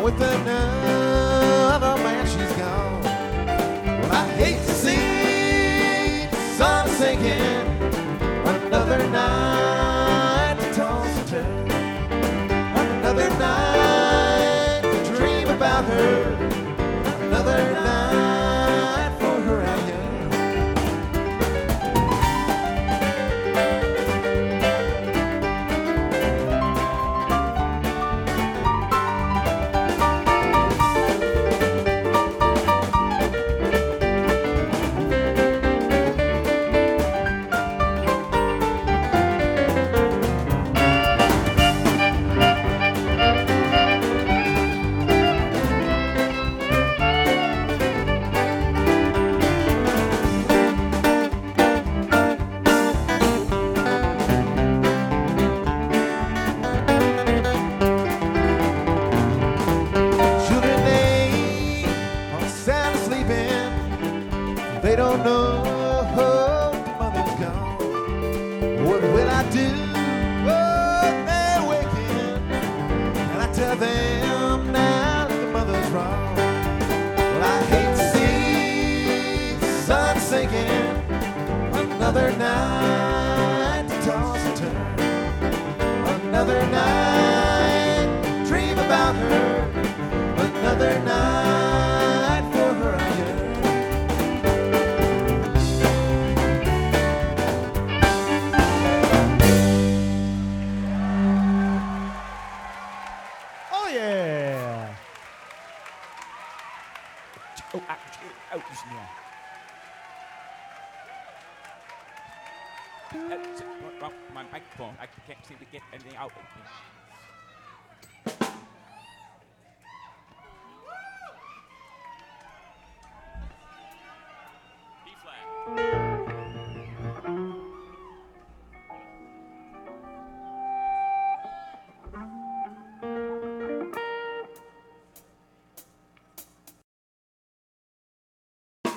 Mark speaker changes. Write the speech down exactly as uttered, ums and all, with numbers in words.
Speaker 1: with another man she's gone. Well, I hate to see the sun sinking, another night to toss and turn, another night to dream about her, another night for her out here. They don't know the mother's gone. What will I do when they're waking? And I tell them now that the mother's wrong. Well, I hate to see the sun sinking, another night to toss and turn, another night dream about her, another night for her out here.
Speaker 2: Yeah. Oh, ah, oh, listen here. Uh, my microphone, I can't seem to get anything out.